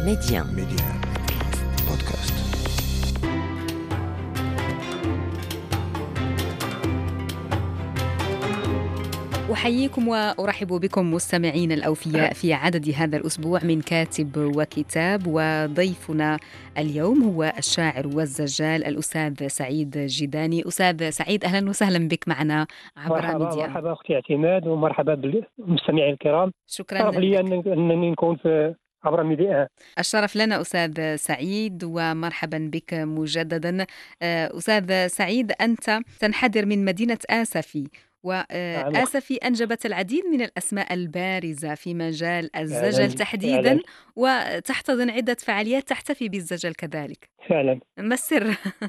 Média بودكاست. أحييكم وأرحب بكم مستمعين الأوفياء في عدد هذا الأسبوع من كاتب وكتاب، وضيفنا اليوم هو الشاعر والزجال الأستاذ سعيد جيداني. أستاذ سعيد، أهلا وسهلا بك معنا عبر ميديا. مرحبا أختي اعتماد، ومرحبا بالمستمعين الكرام. شكرا شرف لي لك. أنني نكون في عبر ميديا. الشرف لنا أستاذ سعيد، ومرحبا بك مجددا. أستاذ سعيد، أنت تنحدر من مدينة آسفي، وآسفي أنجبت العديد من الأسماء البارزة في مجال الزجل تحديدا، وتحتضن عدة فعاليات تحتفي بالزجل كذلك. فعلا. ما السر؟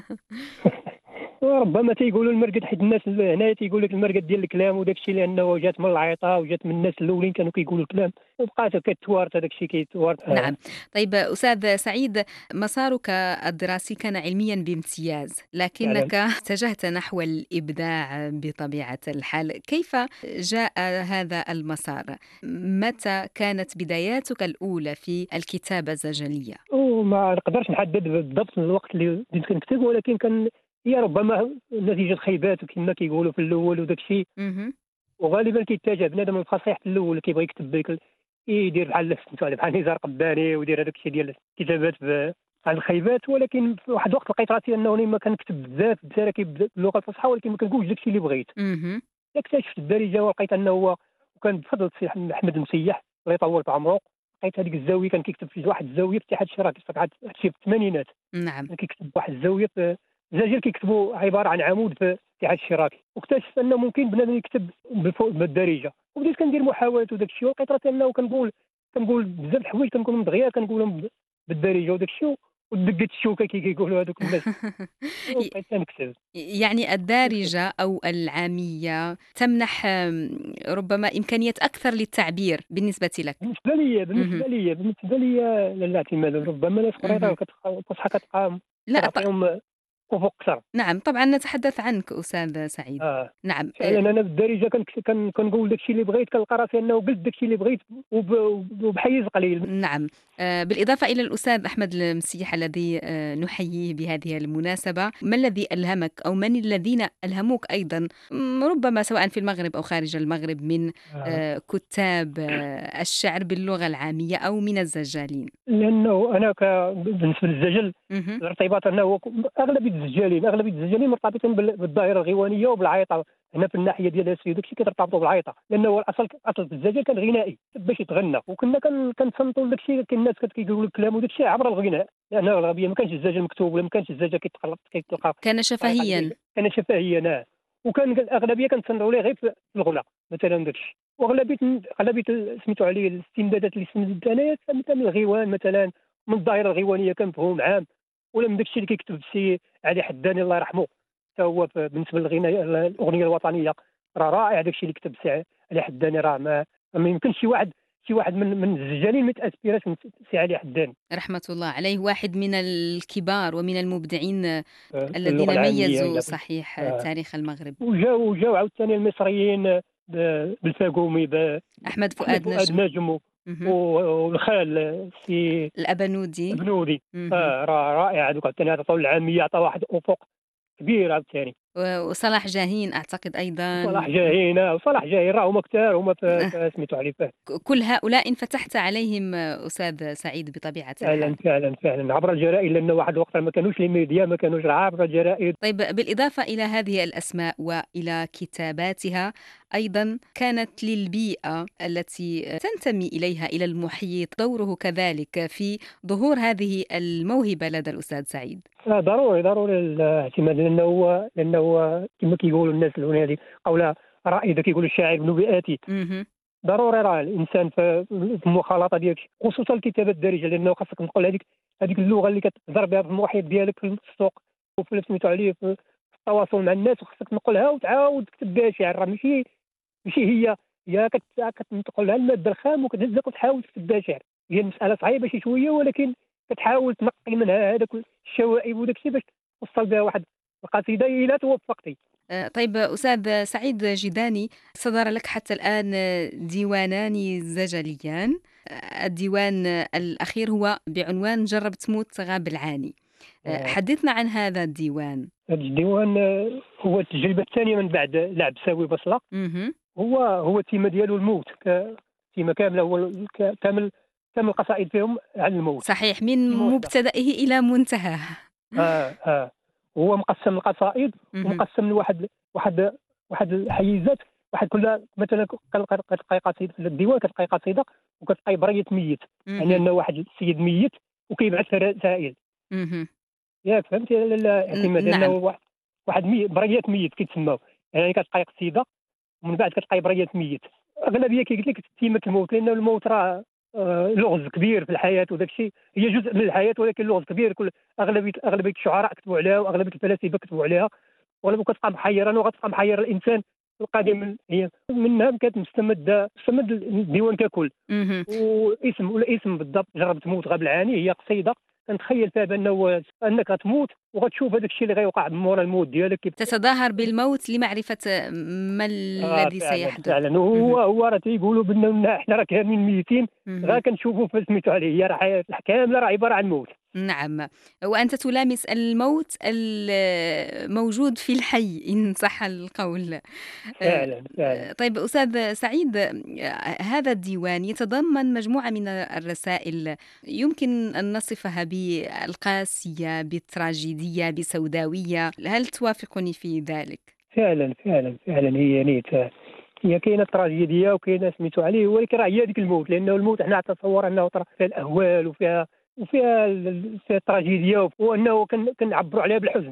ربما تيقولوا المرقد، حيت الناس هنايا تيقول لك المرقد ديال الكلام وداك الشيء، لانه جات من العيطه وجات من الناس الاولين كانوا كيقولوا الكلام، وبقات كتوارث هذاك الشيء كيتوارث. نعم. طيب أستاذ سعيد، مسارك الدراسي كان علميا بامتياز، لكنك اتجهت نحو الإبداع بطبيعة الحال. كيف جاء هذا المسار؟ متى كانت بداياتك الأولى في الكتابة الزجلية؟ وما نقدرش نحدد بالضبط الوقت اللي بديت كنكتب، ولكن كان هي ربما نتيجه خيبات كما كيقولوا في الاول وداك الشيء. وغالبا كيتجه بنادم الفصيح الاول اللي كيبغي يكتب يدير بحال بحال نزار قباني ويدير هذاك الشيء ديال الكتابات على الخيبات. ولكن في واحد الوقت لقيت راسي انه ما كنكتب بزاف بتراكيب باللغه الفصحى، ولكن ما كنقولش داك الشيء اللي بغيت. اكتشفت الدارجه ولقيت انه هو، وكان بفضل السي احمد المسيح الله يطول في عمره، لقيت هذيك الزاويه كان كيكتب في واحد الزاويه في اتحاد الشراكه في الثمانينات. نعم. كان كيكتب واحد الزاويه في الزجاج كيكتبوا عباره عن عمود في اتحاد الشراكه، واكتشفت انه ممكن بنادم يكتب بالدارجه، وبديت كندير محاولات وداك الشيء، ولقيت راسي انه كنقول بزاف الحوايج كنقولهم دغيا كنقولهم بالدارجه وداك الشيء، ودقت الشوكه كيقولوا هذوك الناس. وبقيت كنكتب. يعني الدارجة أو العامية تمنح ربما إمكانية أكثر للتعبير بالنسبة لك. بالنسبة لي للاعتماد. ربما ناس قريطة الفصحى كتبقى تعطيهم افق قصر. نعم، طبعا نتحدث عنك أستاذ سعيد. نعم. فعلا انا بالدارجه كنقول داكشي اللي بغيت، كنلقى راسي انه قلت داكشي اللي بغيت وبحيز قليل. نعم. بالإضافة إلى الأستاذ أحمد المسيح الذي نحييه بهذه المناسبة، ما الذي ألهمك أو من الذين ألهموك أيضا، ربما سواء في المغرب أو خارج المغرب، من كتاب الشعر باللغة العامية أو من الزجالين؟ لأنه أنا بالنسبة للزجل الارتباط أنه أغلبية الزجالين مرتبطين بالظاهرة الغيوانية وبالعيطة. هنا في الناحيه ديال اسفي داكشي كيرتبطوا بالعيطه، لانه الاصل الزجاج كان غنائي باش يتغنى، وكنا كنصنتوا داكشي. الناس كيقولوا الكلام وداكشي عبر الغناء، لانه الغربيه ما كانش الزجاج مكتوب ولا ما كانش الزجاج كيتلقى، كان شفهيا. وكان الاغلبيه كنتصنتوا ليه غير في الغناء مثلا داكشي. واغلبيه سميتو عليه الاستمدادات اللي استمدت انايا مثلا من الغيوان، مثلا من الظاهره الغيوانيه كمفهوم عام، ولا من داكشي اللي كيكتب السي علي حداني الله يرحمه. هو بالنسبه للغناء الاغنيه الوطنيه راه رائع داكشي اللي كتب سي علي حداني. راه ما يمكنش شي واحد من الزجالين ما يتاسبيراش من سي علي حداني رحمه الله عليه، واحد من الكبار ومن المبدعين الذين ميزوا صحيح تاريخ المغرب. وجاو عاوتاني المصريين بالفاقومي احمد فؤاد نجم والخال سي الابنودي. راه رائع دوك عاوتاني عطاو العاميه، عطاو واحد افق كبير عاوتاني. وصلاح جاهين اعتقد ايضا. صلاح جاهين راه هما كثار، هما سميتو عليه. كل هؤلاء انفتحت عليهم استاذ سعيد بطبيعه الحال. فعلا عبر الجرائد، لانه واحد الوقت ما كانوش لي ميديا، ما كانوش عبر الجرائد. طيب، بالاضافه الى هذه الاسماء والى كتاباتها، أيضا كانت للبيئة التي تنتمي إليها، إلى المحيط، دوره كذلك في ظهور هذه الموهبة لدى الأستاذ سعيد. ضروري الاعتماد، لأنه كما كيقولوا الناس هذه قولها رائدة، كيقولوا الشاعر ابن بيئاتي. ضروري راه الإنسان في المخالطة ديالك، خصوصا الكتابة الدارجة، لأنه خاصك تنقل هذيك اللغة اللي كتهضر بها في المحيط ديالك في السوق وفي سميتو عليه في التواصل مع الناس، وخاصك تنقلها وتعاود تكتب بها شعر. راه ماشي هي كتنقلها الماده الخام وكتهزك وتحاول تكتب بها شعر. هي المساله صعيبه شي شويه، ولكن كتحاول تنقي منها هذاك الشوائب وداك الشيء باش توصل بها واحد القصيده الا توفقتي. طيب أستاذ سعيد جيداني، صدر لك حتى الآن ديوانان زجليان الديوان الأخير هو بعنوان جرب تموت غاب العاني. حدثنا عن هذا الديوان. هذا الديوان هو التجربة الثانية من بعد لعب ساوي بصلة. هو التيمة ديالو الموت، تيمة كاملة، هو كامل القصائد فيهم عن الموت. صحيح، من مبتدئه إلى منتهاه. هو مقسم القصائد ومقسم واحد الحيزات، واحد كل مثلا كتلقاي قصيدة في الديوان، كتلقاي قصيدة وكتلقاي برية ميت، يعني أن واحد السيد ميت وكيبعث رسائل. ياك فهمتي الاعتماد انه واحد بريات ميت كيتسماو، يعني كتلقاي قصيده ومن بعد كتلقاي بريات ميت. اغلبيه كيقول لك تيمه الموت، لان الموت راه لغز كبير في الحياه، وداك الشيء هي جزء من الحياه ولكن لغز كبير. اغلبيه الشعراء كتبوا عليها واغلبيه الفلاسفه كتبوا عليها، وغالبا كتبقى محيره وغتبقى محيره الانسان القديم. هي منها كانت مستمد الديوان ككل. والاسم بالضبط جرب تموت غاب العاني هي قصيده كنتخيل فيها انك غتموت وغتشوف هذاك الشيء اللي غيوقع مورا الموت ديالك، تتظاهر بالموت لمعرفه ما الذي سيحدث. فعلا هو راه تيقولوا بان احنا راه كاملين ميتين، غير كنشوفوا في سميتو عليه، هي راه كامله راه عباره عن موت. نعم، وأنت تلامس الموت الموجود في الحي إن صح القول. فعلا. طيب أستاذ سعيد، هذا الديوان يتضمن مجموعة من الرسائل يمكن أن نصفها بالقاسية، بالتراجيدية، بسوداوية، هل توافقني في ذلك؟ فعلا هي نيت، هي كاينه تراجيديه وكاينه سميتو عليه، ولكن راه هي هذيك الموت، لانه الموت احنا نتصور انه فيها الاهوال وفيها التراجيديا، وانه كنعبروا عليها بالحزن.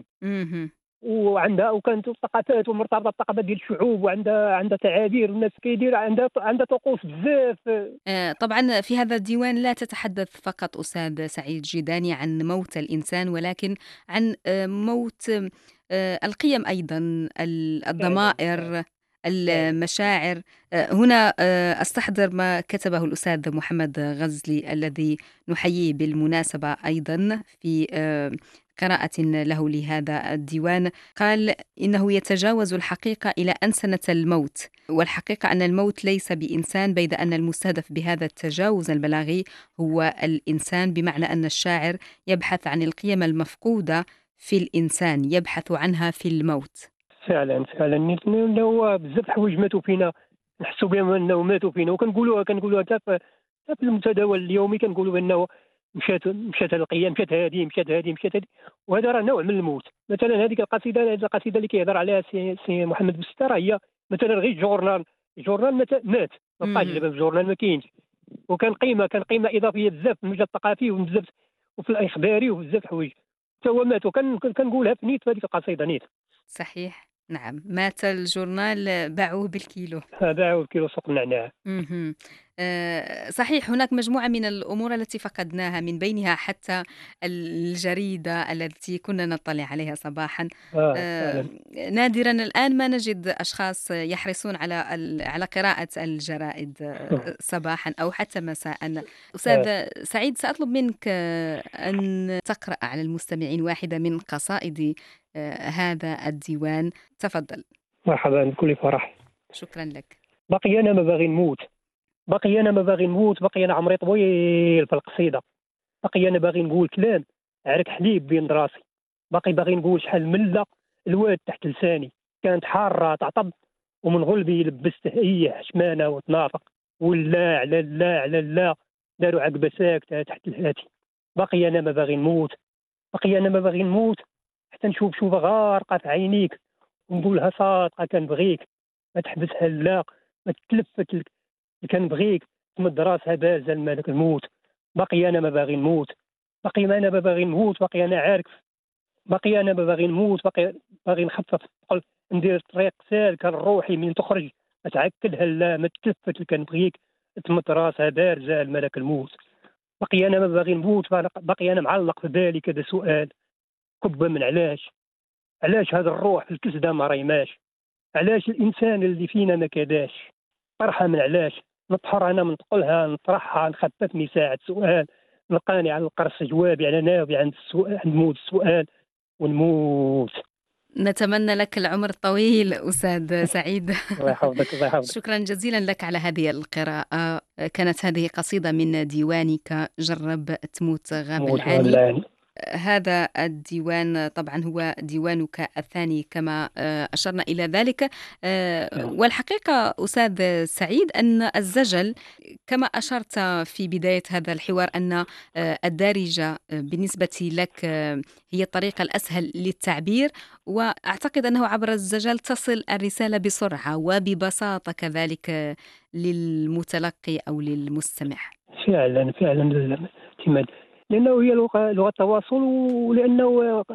وكانت ثقافات ومرتبطه بالثقافات ديال الشعوب، وعندها تعابير، والناس كيدير عندها طقوس بزاف. طبعا في هذا الديوان لا تتحدث فقط أستاذ سعيد جيداني عن موت الإنسان، ولكن عن موت القيم أيضا، الضمائر، المشاعر. هنا أستحضر ما كتبه الأستاذ محمد غزلي الذي نحييه بالمناسبة أيضا في قراءة له لهذا الديوان. قال إنه يتجاوز الحقيقة إلى أنسنة الموت، والحقيقة أن الموت ليس بإنسان، بيد أن المستهدف بهذا التجاوز البلاغي هو الإنسان، بمعنى أن الشاعر يبحث عن القيم المفقودة في الإنسان، يبحث عنها في الموت. فعلا هو بزاف حوايج ماتوا فينا، نحسوا بهم انه ماتوا فينا، وكنقولوها حتى في المتداول اليومي، كنقولوا بانه مشات القيم، مشات هذه، وهذا راه نوع من الموت. مثلا هذيك القصيده اللي كيهضر عليها سي محمد بوستر، هي مثلا غير جورنال مات، ما بقاش دابا في جورنال، ما كاينش، وكان قيمه اضافيه بزاف في المجال الثقافي وبزاف وفي الاخباري وبزاف حوايج، حتى هو مات. وكنقولها في نيت، في هذيك القصيده نيت. صحيح، نعم، مات الجورنال باعوه بالكيلو. باعوه بالكيلو سوق النعناع. صحيح، هناك مجموعة من الأمور التي فقدناها، من بينها حتى الجريدة التي كنا نطلع عليها صباحا. نادرا الآن ما نجد أشخاص يحرصون على قراءة الجرائد صباحا أو حتى مساء. أستاذ سعيد، سأطلب منك أن تقرأ على المستمعين واحدة من قصائد هذا الديوان، تفضل. مرحبا، بكل فرح. شكرا لك. بقي أنا ما باغي نموت، بقي أنا عمري طويل في القصيدة، بقي أنا باغي نقول كلام عرك حليب بين راسي، باغي نقول شحال ملة الواد تحت لساني، كانت حارة تعطب ومن غلبي لبسته هي حشمانة وتنافق، ولا على لا داروا عقبة ساكتة تحت الهاتي. بقي أنا ما باغي نموت حتى نشوف غارقة في عينيك، ونقولها صادقة كنبغيك، ما تحبسها لا، ما تتلفت كنبغيك، تمد راسها بارزة الملك الموت. بقي أنا ما باغي نموت، بقي أنا ما باغي نموت، باغي نخفف الثقل، ندير طريق سالكة لروحي من تخرج، ما تعكدها لا، ما تتلفت كنبغيك، تمد راسها بارزة الملك الموت. بقي أنا ما باغي نموت، بقي أنا معلق في بالي كذا سؤال، كبة من علاش هذا الروح في الكسدة ما ريماش، علاش الإنسان اللي فينا ما كداش، طرحة من علاش، نطحر أنا من تقولها، نطرحها، نخففني ساعة سؤال، نلقاني على القرص جوابي على ناوي عند موت السؤال ونموت. نتمنى لك العمر الطويل أستاذ سعيد. الله يحفظك الله يحفظك. شكرا جزيلا لك على هذه القراءة. كانت هذه قصيدة من ديوانك جرب تموت غاب موت العاني. ولا هذا الديوان طبعا هو ديوانك الثاني كما أشرنا إلى ذلك. والحقيقة أستاذ سعيد أن الزجل كما أشرت في بداية هذا الحوار أن الدارجة بالنسبة لك هي الطريقة الأسهل للتعبير، وأعتقد أنه عبر الزجل تصل الرسالة بسرعة وببساطة كذلك للمتلقي أو للمستمع. فعلا فعلا اعتماد، لانه هي لغه التواصل، ولانه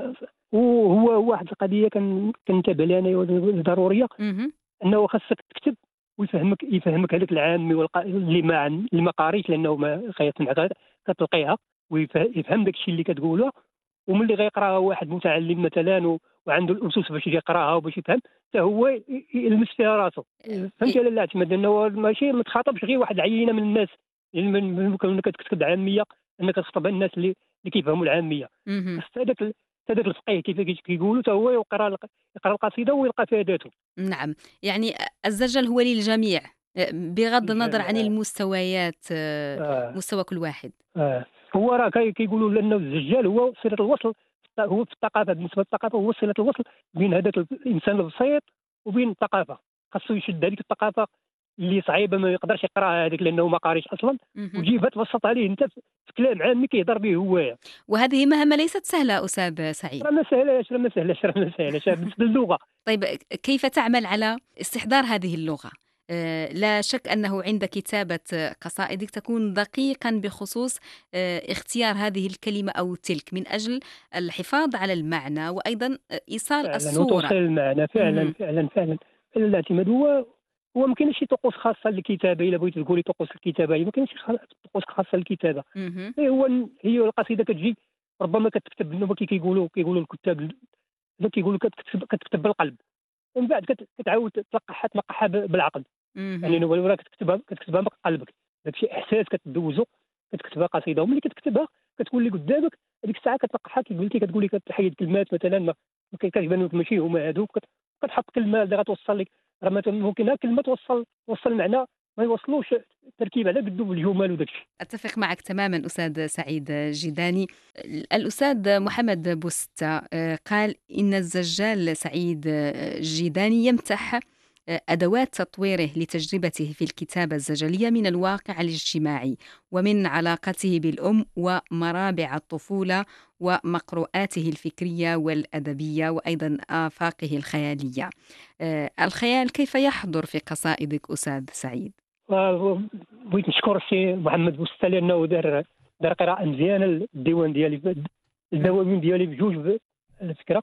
هو واحد القضيه كنتبه لها انا ضروريه، انه خاصك تكتب ويفهمك هذاك العامي اللي ما قاريش، لانه ما خيط كتلقيها ويفهم داك الشيء اللي كتقوله. وملي غيقراها واحد متعلم مثلا وعنده الاسس باش يقراها وباش يفهم، حتى هو يلمس فيها راسه. فهمتي لا اعتماد انه ماشي ما تخاطبش غير واحد العينه من الناس، انك كتكتب عاميه انك تخاطب الناس اللي كيفهموا العاميه. هذاك الفقيه كيف كيقولوا حتى هو يقرا القصيده ويلقى فيها ذاته. نعم، يعني الزجل هو للجميع بغض النظر عن المستويات، مستوى كل واحد. هو راه كيقولوا لانه الزجال هو صله الوصل، هو في الثقافه، بالنسبه للثقافه هو صله الوصل بين هذاك الانسان البسيط وبين الثقافه. خاصو يشد هذيك الثقافه اللي صعيبه ما يقدرش يقراها هذيك لانه ما قاريش اصلا، وجيبها تبسط عليه انت في كلام عامي كيهضر به هو. وهذه مهمه ليست سهله استاذ سعيد. راه ما سهلاش بالنسبه للغه. طيب كيف تعمل على استحضار هذه اللغه؟ لا شك أنه عند كتابة قصائدك تكون دقيقا بخصوص اختيار هذه الكلمة أو تلك من أجل الحفاظ على المعنى وأيضا إيصال فعلا الصورة. وتوصيل المعنى فعلا الاعتماد هو ما كاينش شي طقوس خاصة للكتابة. إلا بغيتي تقولي طقوس الكتابة ما كاينش طقوس خاصة للكتابة. هي القصيدة كتجي ربما كتكتب انه كيقولوا الكتاب كيقولوا كتكتب بالقلب، ومن بعد كتعاود تلقحها بالعقل. يعني ولا كتكتبها بقلبك، داكشي احساس كتدوزو كتكتبها قصيده، وملي كتكتبها كتولي قدامك هذيك الساعه كتلقحها كي قلتي كتقولي كتحيد كلمات مثلا ما كتبان لك ماشي هما هذوك، كتحط كلمه اللي غتوصل لك. راه مثلا ممكن كلمه توصل معنى ما يوصلوش تركيب على قدو بالجمل وداكشي. اتفق معك تماما استاذ سعيد جيداني. الاستاذ محمد بوستة قال ان الزجال سعيد جيداني يمتح أدوات تطويره لتجربته في الكتابة الزجلية من الواقع الاجتماعي ومن علاقته بالأم ومرابع الطفولة ومقروءاته الفكرية والأدبية وأيضا آفاقه الخيالية. الخيال كيف يحضر في قصائدك أستاذ سعيد؟ بغيت نشكر السي محمد بوستة لأنه دار قراءة مزيانة الديوان ديالي، الدواوين ديالي بجوج الفكرة.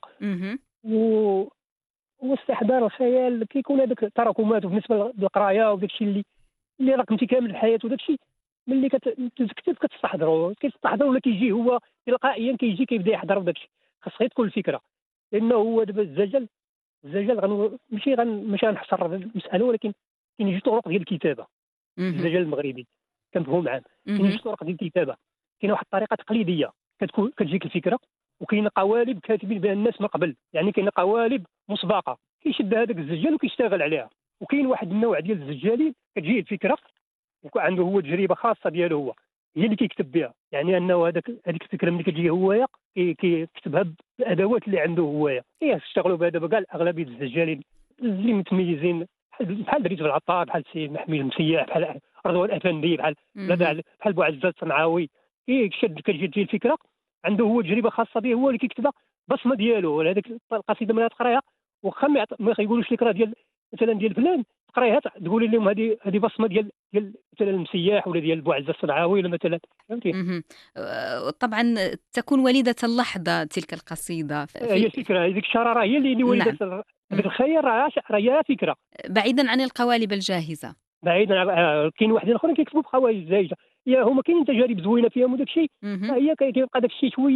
واستحضار الخيال كيكون هذاك التراكمات بالنسبه للقرايه وداك الشيء اللي راك انت كامل الحياه، وداك الشيء ملي كتكتب كتستحضروا ولا كيجي هو تلقائيا كيبدا يحضر وداك الشيء. خاص غير تكون الفكره، لانه هو دابا الزجل ماشي غنحصر المساله، ولكن كاين جوج طرق ديال الكتابه. الزجل المغربي كنفهم عام كاين جوج طرق ديال الكتابه. كاين واحد الطريقه تقليديه كتجيك الفكره، وكاين قوالب كاتبين بها الناس من قبل، يعني كاين قوالب مسبقه كيشد هذاك الزجال وكيشتغل عليها. وكاين واحد النوع ديال الزجالين كتجيه الفكره وعنده هو تجربه خاصه ديالو هو هي اللي كيكتب بها، يعني انه هذيك الفكره ملي كتجيه هو كيكتبها بالادوات اللي عنده هو. اشتغلوا بها دابا كاع اغلبيه الزجالين اللي متميزين بحال دريت العطار، بحال سي محمي المسيح، بحال رضوان الافندي، بحال بوعزة الصنعاوي. كتجي الفكره عنده هو تجربه خاصه به، هو اللي كيكتبها بصمه ديالو. هذيك القصيده ملي تقرايها واخا ما يقولوش لك راه ديال مثلا ديال فلان، تقرايها تقولي لهم هذه بصمه ديال مثلا المسياح ولا ديال بوعزة الصنعاوي ولا مثلا، فهمتي. طبعا تكون وليده اللحظه تلك القصيده. هي الفكره، هذيك الشراره هي اللي وليده. نعم. هذاك الخير راه هي فكره بعيدا عن القوالب الجاهزه. كاين واحدين اخرين كيكتبوا بقوالب جاهزه، هما كاينين تجارب زوينه فيهم وداك الشيء، هي كيبقى داك الشيء شويه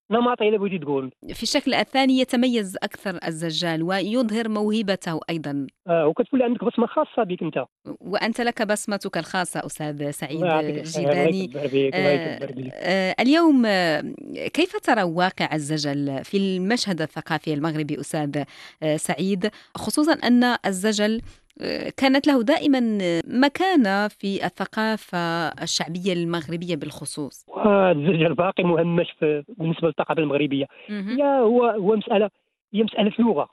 نمطي إلا بغيتي تقول. في الشكل الثاني يتميز أكثر الزجال ويظهر موهبته أيضا. وكتولي عندك بصمة خاصة بك أنت. وأنت لك بصمتك الخاصة أستاذ الله سعيد يعطيك الخير، الله جيداني. يكبر بك، الله يكبر بك. اليوم كيف ترى واقع الزجل في المشهد الثقافي المغربي أستاذ سعيد، خصوصا أن الزجل كانت له دائما مكانة في الثقافة الشعبية المغربية بالخصوص. والزجل باقي مهمش بالنسبة للثقافة المغربية. هو مسألة، هي مسألة لغة.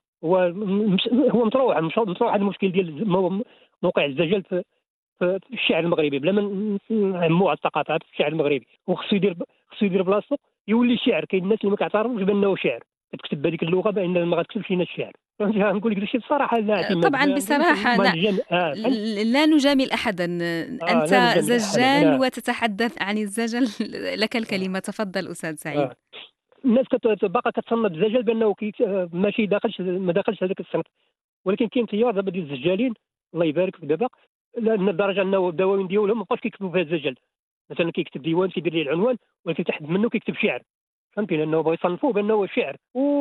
هو مطروح هذا المشكل ديال موقع الزجل في الشعر المغربي، بلا ما نعموا على الثقافه في الشعر المغربي. وخصو يدير بلاصتو يولي شعر. كاين الناس اللي ما كيعترفوش بانه شعر، كتكتب بهذيك اللغه بان ما غتكتبش لنا الشعر. نقول لك داكشي بصراحه. لا طبعا بصراحة لا نجامل أحدا. أنت لا نجامل زجال أحداً. وتتحدث عن الزجل. لك الكلمة، تفضل أستاذ سعيد. الناس باقا كتصنف الزجل بانه ماشي ما داخلش هذاك الصنف، ولكن كاين تيار دابا ديال الزجالين الله يبارك فيك دابا، لدرجه انه الدواوين ديالهم ما بقاوش كيكتبوا فيها الزجل. مثلا كيكتب ديوان كيدير ليه العنوان، ولكن تحت منه كيكتب شعر. فهمتي؟ لانه بغى يصنفوه بانه شعر.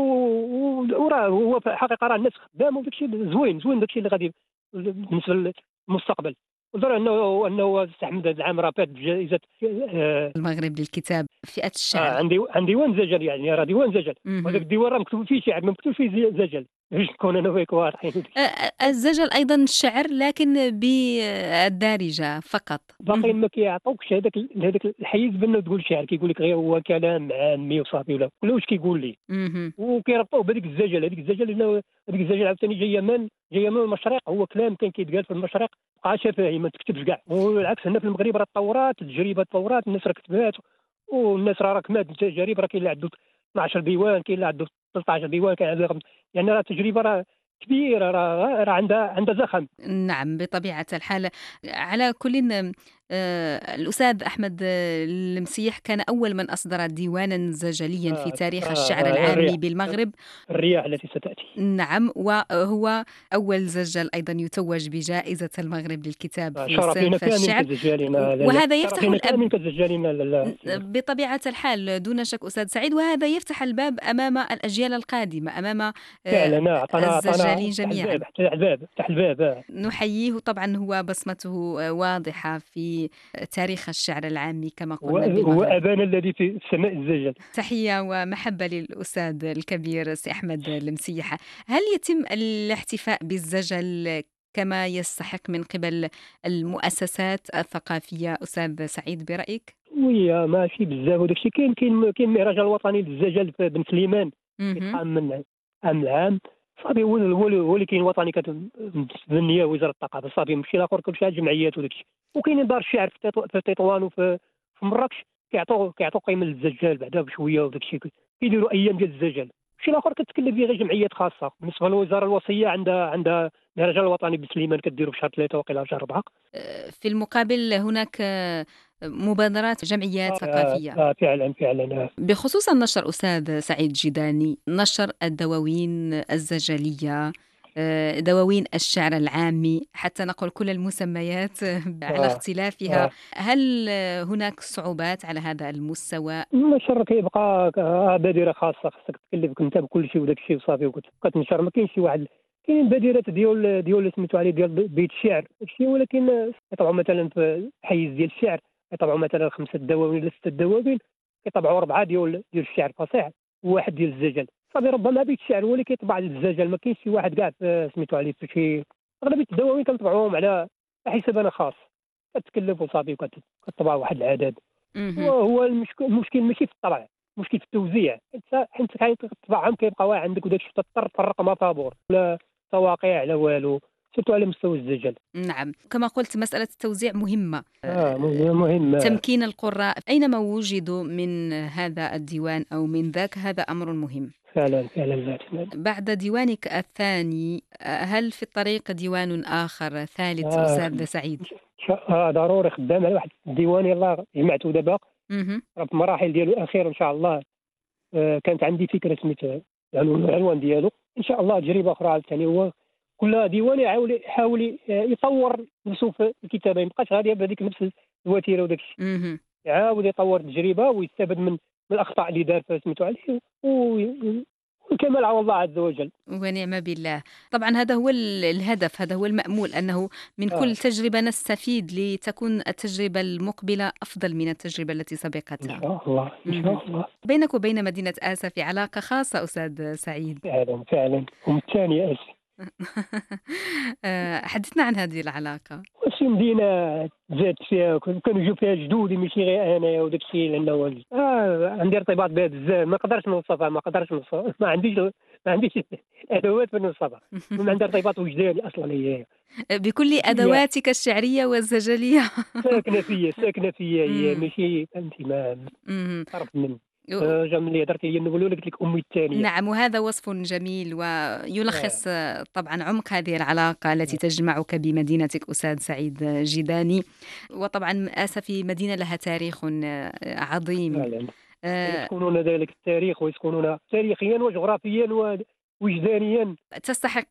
وراه هو في الحقيقه راه الناس خدامه، وداكشي زوين داكشي اللي غادي بالنسبه للمستقبل. ودرا انه استحمد هذا العام راه فات بجائزه المغرب للكتاب فئة الشعر. عندي ديوان زجل، يعني راه ديوان زجل، وهذاك الديوان راه مكتوب فيه شعر، ما مكتوب فيه زجل. باش نكون انا وياك واضحين. الزجل ايضا شعر لكن بالدارجة فقط. باقي ما كيعطوكش هذاك الحيز بانه تقول شعر. كيقول لك غير هو كلام عامي وصافي، ولا واش كيقول لي. وكيربطوه بهذيك الزجل. هذيك الزجل عاوتاني جايه من المشرق. هو كلام كان كيتقال في المشرق بقى شفهي ما تكتبش كاع. والعكس هنا في المغرب راه تطورات التجربه، الناس راه كتبات، والناس راه كمات التجارب. راه كاين اللي عنده 12 ديوان، كاين اللي عنده 13 ديوان، كاين عنده يعني راه التجربه راه كبيره، راه عندها زخم. نعم بطبيعة الحال. على كل الأستاذ أحمد المسيح كان أول من أصدر ديوانا زجليا في تاريخ الشعر العامي بالمغرب، الرياح التي ستأتي. نعم، وهو أول زجل أيضا يتوج بجائزة المغرب للكتاب في صنف الشعر. وهذا يفتح الأب بطبيعة الحال دون شك أستاذ سعيد، وهذا يفتح الباب أمام الأجيال القادمة، أمام الزجالين جميعا. فتح الباب. نحييه طبعا، هو بصمته واضحة في تاريخ الشعر العامي كما قلنا بالمغرب. هو أبانا الذي في سماء الزجل. تحية ومحبة للأستاذ الكبير سي أحمد المسيح. هل يتم الاحتفاء بالزجل كما يستحق من قبل المؤسسات الثقافية أستاذ سعيد برأيك؟ وي ماشي بزاف، وداكشي كاين المهرجان الوطني للزجل في بن سليمان كيتقام من عام لعام. صافي هو اللي كاين وطني كتبنيه وزاره الثقافه. صافي ماشي الاخر كلشي جمعيات وداكشي. وكاين دار الشعر في تطوان وفي مراكش كيعطوا قيمه للزجال بعدا بشويه وداكشي. كيديروا ايام ديال الزجال. شي الاخر كتكلف فيه غير جمعيات خاصه. بالنسبه للوزاره الوصيه عندها المهرجان الوطني بسليمان كديروا في شهر 3 وقيلا شهر 4. في المقابل هناك مبادرات جمعيات ثقافية. فعلا. بخصوص النشر أستاذ سعيد جيداني، نشر الدواوين الزجلية، دواوين الشعر العامي، حتى نقول كل المسميات على اختلافها، هل هناك صعوبات على هذا المستوى؟ النشر كيبقى بادرة خاصة، خاصك تكلفك انت بكل شيء وداك الشيء وصافي وكتنشر. ما كاينش شي واحد. كاين بادرات ديال سميتو عليه ديال بيت الشعر داكشي، ولكن يطبعوا مثلا في حيز ديال الشعر يطبعوا مثلا 5 دواوين ولا 6 دواوين، كيطبعوا 4 ديال الشعر الفصيح وواحد ديال الزجل. صافي ربما بيت الشعر هو اللي كيطبع الزجل. ما كاينش شي واحد كاع سميتو عليه في شي. اغلبيه الدواوين كنطبعوهم على حساب انا خاص، كتكلف وصافي وكتطبع واحد العدد. وهو المشكل ماشي في الطبع، المشكل في التوزيع. حيت كتطبعهم كيبقاو عندك وداك الشيء تضطر تفرق ما فابور لا تواقيع لا والو، سيرتو على مستوى الزجل. نعم كما قلت مسألة التوزيع مهمة. مهمة. تمكين القراء أينما وجدوا من هذا الديوان أو من ذاك، هذا أمر مهم. فعلا. بعد ديوانك الثاني هل في الطريق ديوان آخر ثالث أستاذ سعيد؟ ضروري خدام على واحد الديوان يلا جمعته دابا في المراحل ديالو الأخيرة إن شاء الله. كانت عندي فكرة سميتها العنوان ديالو إن شاء الله. تجربة أخرى عاوتاني هو كل ديوان يحاول يطور نفسه في الكتابة، ما يبقاش غادي بهذيك نفس الوتيرة وداك الشيء. يعاود يطور التجربة ويستفاد من من الاخطاء اللي دار فسميتو عليه والكمال على الله عز وجل. ونعم بالله. طبعا هذا هو الهدف، هذا هو المأمول، أنه من كل تجربة نستفيد لتكون التجربة المقبلة أفضل من التجربة التي سبقتها. إن شاء الله إن شاء الله. بينك وبين مدينة آسا في علاقة خاصة أستاذ سعيد. فعلا فعلا، هم الثانية آسا. حدثنا عن هذه العلاقة. شي مدينة زادت فيها، كانوا يجوا فيها جدودي ماشي غير أنا وداك الشيء، لأنه عندي ارتباط بها بزاف، ما نقدرش نوصفها، ما عنديش أدوات باش نوصفها. عندي ارتباط وجداني أصلا هي بكل أدواتك الشعرية والزجلية. ساكنة فيا هي، ماشي فهمتي، ما تعرف من اللي هضرتي هي نقولوا لك أمي الثانية. نعم، وهذا وصف جميل ويلخص طبعا عمق هذه العلاقة التي تجمعك بمدينتك أستاذ سعيد جيداني. وطبعا آسا في مدينة لها تاريخ عظيم. يسكنون ذلك التاريخ ويسكنون تاريخيا وجغرافيا وجدانيا. تستحق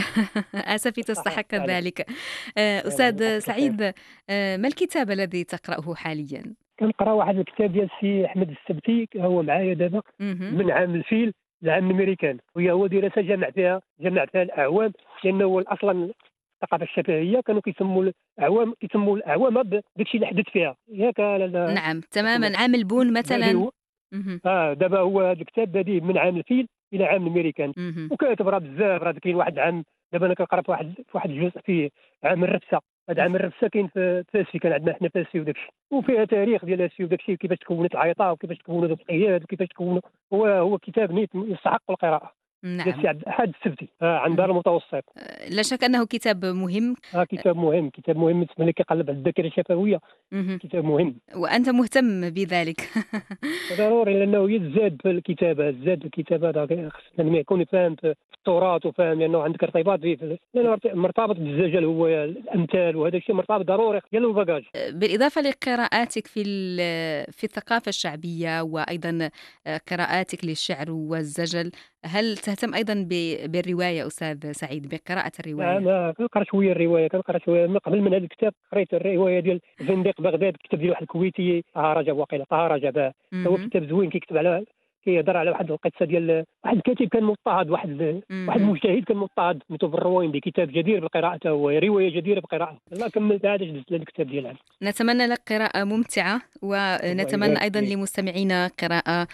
آسفي تستحق ذلك. أستاذ سعيد، ما الكتاب الذي تقرأه حاليا؟ كنقرا واحد الكتاب ديال السي احمد السبتي، هو معايا دابا، من عام الفيل لعام الامريكان، هو دراسه جمع فيها الاعوام، لانه اصلا الثقافه الشفهيه كانوا كيسموا الاعوام داكشي اللي حدث فيها ياك. نعم تماما، عام البون مثلا. دابا هو هذا الكتاب بادي من عام الفيل الى عام الامريكان، وكاتب راه بزاف، راه كاين واحد عام دابا انا كنقرا في واحد الجزء فيه عام الرفسه. هذا عام الرفسه كاين في فاسي، كان عندنا حنا فاسي وداكشي، وفيها تاريخ ديال هادشي وداكشي، كيفاش تكونت العيطه وكيفاش تكونوا القياد وكيفاش تكونوا. هو كتاب نيت يستحق القراءه. نعم. أحد السبتي عن دار المتوسط. لا شك أنه كتاب مهم. كتاب مهم بالنسبة لي، كيقلب على الذاكرة الشفوية. كتاب مهم وأنت مهتم بذلك. ضروري، لأنه يزاد في الكتابة، هذا خصنا يكون فاهم في التراث وفاهم، لأنه عندك ارتباط فيه، لأنه مرتبط بالزجل، هو الأمثال وهذا الشيء مرتبط ضروري ديالو الباجاج. بالإضافة لقراءاتك في الثقافة الشعبية وأيضا قراءاتك للشعر والزجل، هل تهتم أيضا بالرواية أستاذ سعيد، بقراءة الرواية؟ أنا كنقرا شوية الرواية، من قبل من هذا الكتاب قريت الرواية ديال زنديق بغداد، كتب ديال واحد الكويتي، طه رجب. هو كتاب زوين، كيهضر على واحد القصه ديال واحد الكاتب كان مضطهد، واحد المجتهد كان مضطهد، سميتو بالرويندي. كتاب جدير بالقراءه، هو روايه جديره بالقراءه. الله كملت هذا جلست الكتاب ديالها. نتمنى لك قراءه ممتعه، ونتمنى ايضا لمستمعينا قراءه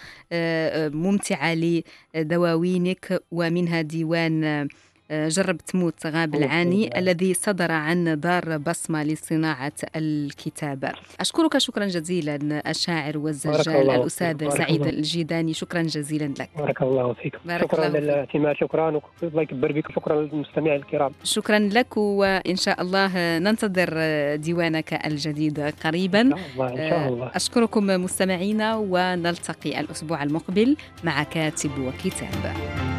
ممتعه لدواوينك، ومنها ديوان جرب تموت غاب العاني الذي صدر عن دار بصمة لصناعة الكتابة. أشكرك شكرا جزيلا الشاعر والزجال الأستاذ سعيد الجيداني، شكرا جزيلا لك. بارك الله فيك. شكرا للاهتمام، شكرا، الله يكبر بك، شكرا للمستمعين الكرام. شكرا لك، وإن شاء الله ننتظر ديوانك الجديد قريبا. إن شاء الله. أشكركم مستمعينا، ونلتقي الأسبوع المقبل مع كاتب وكتاب.